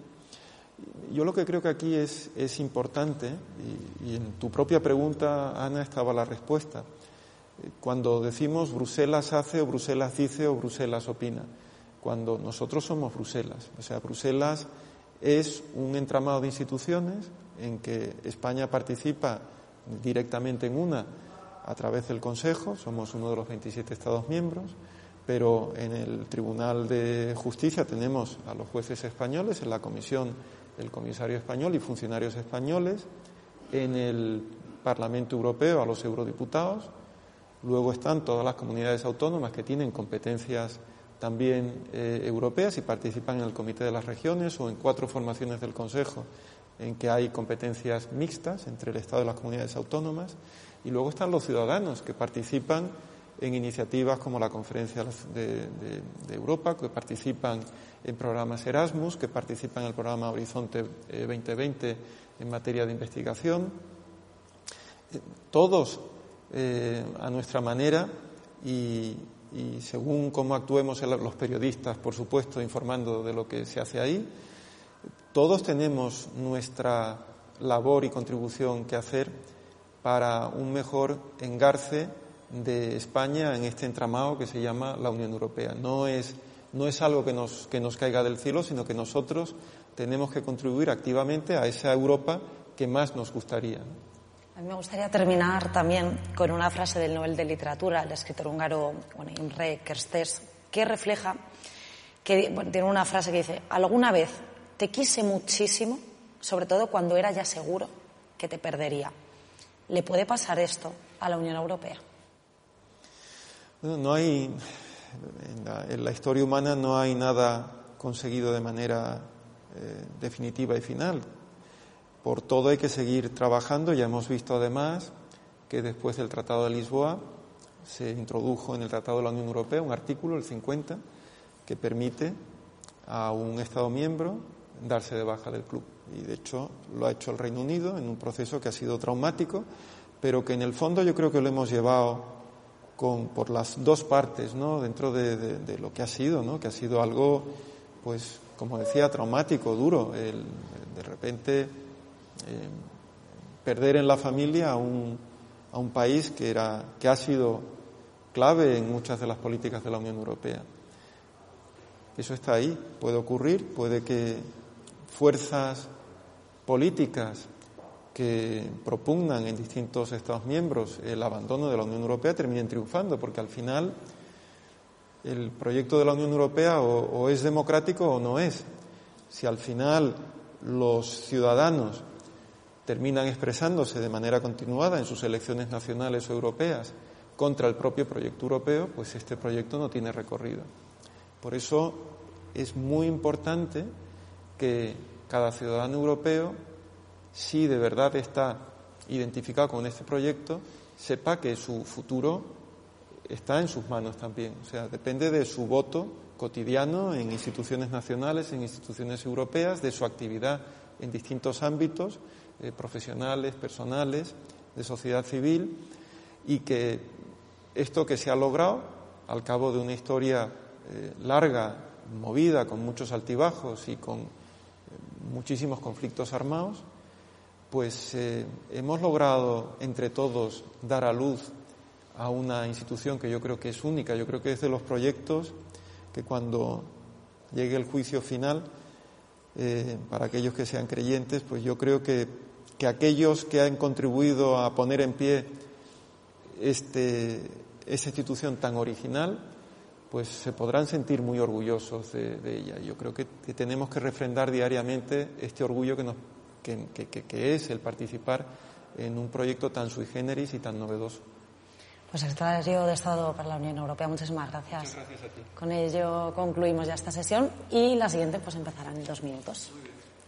C: Yo lo que creo que aquí es, es importante, y, y en tu propia pregunta, Ana, estaba la respuesta. Cuando decimos Bruselas hace o Bruselas dice o Bruselas opina, cuando nosotros somos Bruselas, o sea, Bruselas es un entramado de instituciones en que España participa directamente en una a través del Consejo, somos uno de los veintisiete Estados miembros, pero en el Tribunal de Justicia tenemos a los jueces españoles, en la Comisión el comisario español y funcionarios españoles, en el Parlamento Europeo a los eurodiputados, luego están todas las comunidades autónomas que tienen competencias también eh, europeas y participan en el Comité de las Regiones o en cuatro formaciones del Consejo en que hay competencias mixtas entre el Estado y las comunidades autónomas, y luego están los ciudadanos que participan en iniciativas como la Conferencia de, de, de Europa, que participan en programas Erasmus, que participan en el programa Horizonte veinte veinte en materia de investigación. Todos eh, a nuestra manera y, y según cómo actuemos los periodistas, por supuesto, informando de lo que se hace ahí, todos tenemos nuestra labor y contribución que hacer para un mejor engarce de España en este entramado que se llama la Unión Europea. No es, no es algo que nos, que nos caiga del cielo, sino que nosotros tenemos que contribuir activamente a esa Europa que más nos gustaría.
B: A mí me gustaría terminar también con una frase del Nobel de Literatura, el escritor húngaro bueno, Imre Kertész, que refleja, que bueno, tiene una frase que dice: alguna vez te quise muchísimo, sobre todo cuando era ya seguro que te perdería. ¿Le puede pasar esto a la Unión Europea?
C: No hay, en la, en la historia humana no hay nada conseguido de manera eh, definitiva y final. Por todo hay que seguir trabajando. Ya hemos visto además que después del Tratado de Lisboa se introdujo en el Tratado de la Unión Europea un artículo, el cincuenta, que permite a un Estado miembro darse de baja del club. Y de hecho lo ha hecho el Reino Unido en un proceso que ha sido traumático, pero que en el fondo yo creo que lo hemos llevado con, por las dos partes, ¿no? Dentro de, de, de lo que ha sido, ¿no? Que ha sido algo, pues, como decía, traumático, duro. El, de repente eh, perder en la familia a un, a un país que, era, que ha sido clave en muchas de las políticas de la Unión Europea. Eso está ahí, puede ocurrir, puede que fuerzas políticas que propugnan en distintos Estados miembros el abandono de la Unión Europea terminen triunfando, porque al final el proyecto de la Unión Europea o, o es democrático o no es. Si al final los ciudadanos terminan expresándose de manera continuada en sus elecciones nacionales o europeas contra el propio proyecto europeo, pues este proyecto no tiene recorrido. Por eso es muy importante que cada ciudadano europeo, si de verdad está identificado con este proyecto, sepa que su futuro está en sus manos también. O sea, depende de su voto cotidiano en instituciones nacionales, en instituciones europeas, de su actividad en distintos ámbitos, eh, profesionales, personales, de sociedad civil, y que esto que se ha logrado al cabo de una historia eh, larga, movida, con muchos altibajos y con eh, muchísimos conflictos armados, pues eh, hemos logrado entre todos dar a luz a una institución que yo creo que es única. Yo creo que es de los proyectos que cuando llegue el juicio final, eh, para aquellos que sean creyentes, pues yo creo que, que aquellos que han contribuido a poner en pie este, esta institución tan original, pues se podrán sentir muy orgullosos de, de ella. Yo creo que, que tenemos que refrendar diariamente este orgullo que, nos, que, que, que es el participar en un proyecto tan sui generis y tan novedoso.
B: Pues secretario de Estado para la Unión Europea, muchísimas gracias.
C: Muchas gracias a ti.
B: Con ello concluimos ya esta sesión y la siguiente pues empezará en dos minutos.
C: Muy bien.